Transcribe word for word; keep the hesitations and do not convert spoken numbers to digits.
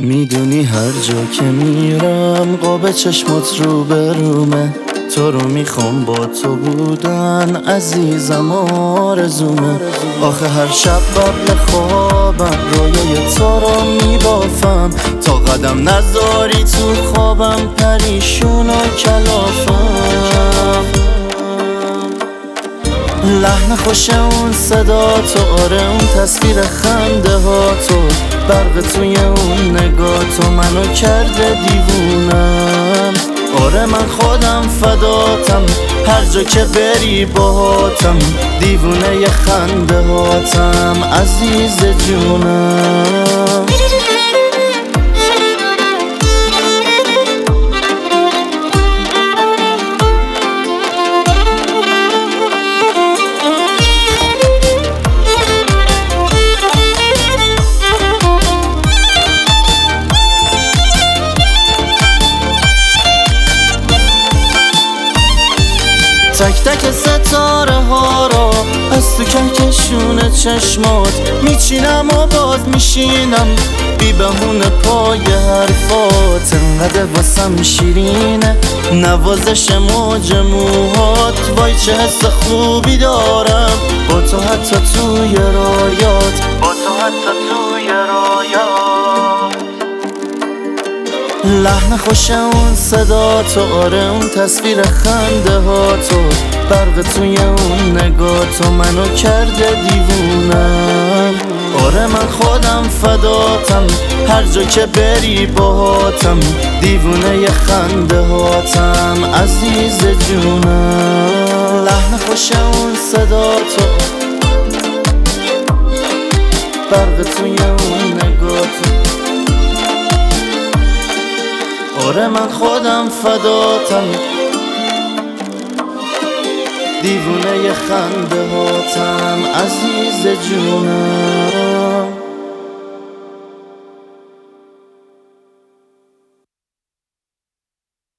میدونی هر جا که میرم قاب چشمات رو برومه، تو رو میخوام با تو بودن عزیزم آرزومه. آخه هر شب قبل خوابم رویای تو رو میبافم، تا قدم نذاری تو خوابم پریشون و کلافم. لحن خوش اون صدا تو، آره اون تصویر خنده ها تو، برق توی اون نگاه تو منو کرده دیوونم. آره من خودم فداتم، هر جا که بری باهاتم، دیوونه ی خنده هاتم عزیز جونم. تک تک ستاره ها را از تو کهکشون چشمات میچینم و باز میشینم بی بهونه پای حرفات. انقدر واسم شیرینه نوازش موج موهات، وای چه حس خوبی دارم با تو حتی توی رایات، با تو حتی توی رایات. لحن خوش اون صدا تو، آره اون تصویر خنده ها تو، برق توی اون نگاه تو منو کرده دیوونم. آره من خودم فداتم، هر جا که بری باهاتم، دیوونه ی خنده هاتم عزیز جونم. لحن خوش اون صدا تو، برق توی اون نگاه تو، آره من خودم فداتم، دیوونه ی خنده هاتم عزیز جونم.